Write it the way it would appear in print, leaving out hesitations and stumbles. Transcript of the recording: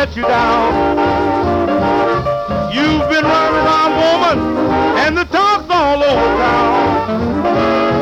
let you down. You've been running around, woman, and the talk's all over town.